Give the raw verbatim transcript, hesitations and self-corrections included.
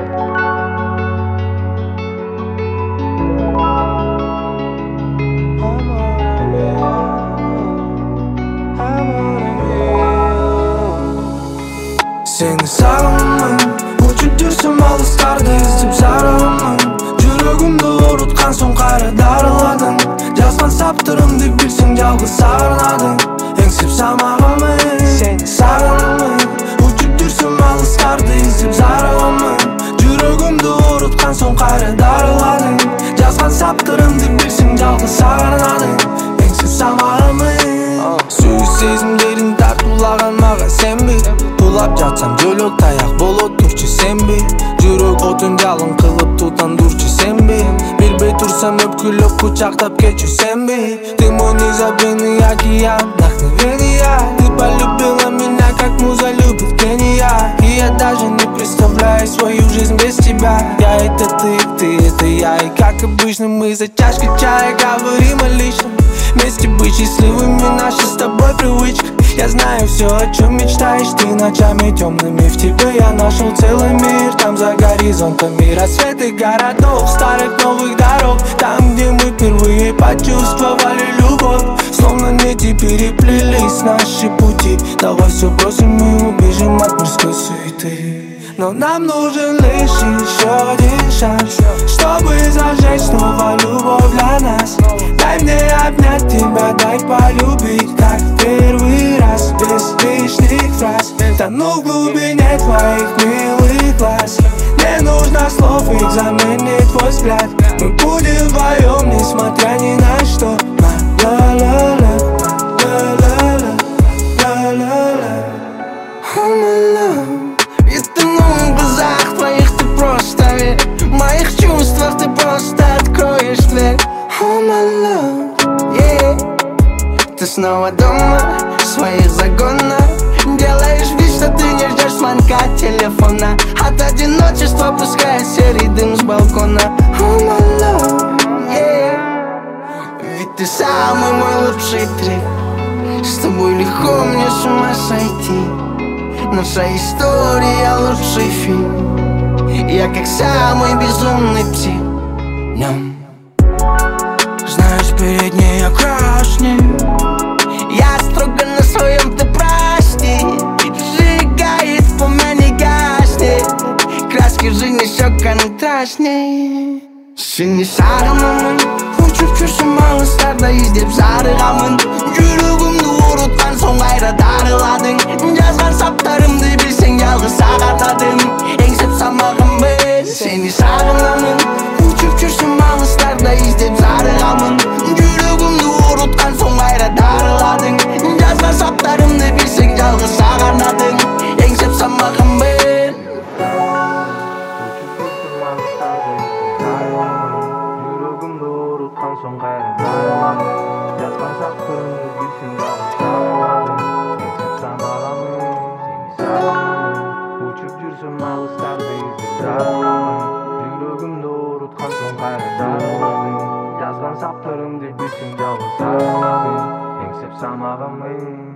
Seni sağlamın, uçup жүрсем алыстарды іздеп жарығымын. Жүрегімді орутқан соң қайра дарыладың. Жазған саптырымды білсең жалғыз сағынадың. Еңсеп самағымын, сені сағынамын. Uçup жүрсем алыстарды іздеп жарығымын. Жүрегімді орутқан соң қайра дарыладың. Жазған саптырымды білсең жалғыз сағынадың. Еңсеп самағымын. Сүйіс сезімдерін тартулаған маған сенбе. Пулап жатсам жөлөк таяк болот турчу сенбе. Жүрөк отун жалын кылып тутан дурчу сенбе. Билбей турсам өпкүлөп кучактап кетчү сенбе. Ты мой незабвенный океан, вдохновения. Ты полюбила меня, как муза любит Кения. И я даже не представляю свою жизнь без тебя. Я это ты, ты это я. И как обычно мы за чашкой чая говорим о личном. Вместе быть счастливыми наша с тобой привычка. Я знаю все, о чем мечтаешь ты ночами темными. В тебе я нашел целый мир. Там за горизонтами рассветы городов, старых новых дорог. Там, где мы впервые почувствовали любовь. Словно нити переплелись наши пути. Давай все бросим и убежим от мирской суеты. Но нам нужен лишь еще один шанс, чтобы зажечь снова любовь для нас. Дай мне обнять тебя, дай полюбить, как в первый раз, без лишних фраз. Тону в глубине твоих милых глаз. Не нужно слов, их заменит твой взгляд. Мы будем вдвоем, несмотря ни на что. Ла-ла-ла-ла, ла-ла-ла, ла-ла-ла. Oh my love. И тону в глазах твоих, ты просто верь. В моих чувствах ты просто откроешь дверь. Oh my love, yeah. Ты снова дома, в своих загонах. Делаешь вид, что ты не ждешь звонка телефона. От одиночества пускай серый дым с балкона. Oh my love, yeah. Ведь ты самый мой лучший трек. С тобой легко мне с ума сойти. Наша история лучший фильм. Я как самый безумный псих. Днем. Знаешь, перед ней я краснею. Я строго на своем, ты прости. Сжигает пламя, не гаснет. Краски жизни все контрастней. Seni sağlamın, uçup жүрсем алыстарда іздеп зарығамын. Жүрегімді орутқан соң қайра дарыладың. Жазған саптарымды білсең жалғыз сағатадың. Еңсеп самағымын, сені сағынамын. Uçup жүрсем алыстарда іздеп зарығамын. Жүрегімді орутқан соң қайра дарыладың. Жазған саптарымды білсең жалғыз сағатадың. Еңсеп самағымын. Soң қайра дарыладың. Жазған саптарымды білсең жалғыз сағатадың. Еңсеп самағамын, сені сағынамын. Учуп жүрсем алыстарды іздеп жарыламын. Жүрегімді орутқан соң қайра дарыладың. Жазған саптарымды білсең жалғыз сағатадың. Еңсеп самағамын.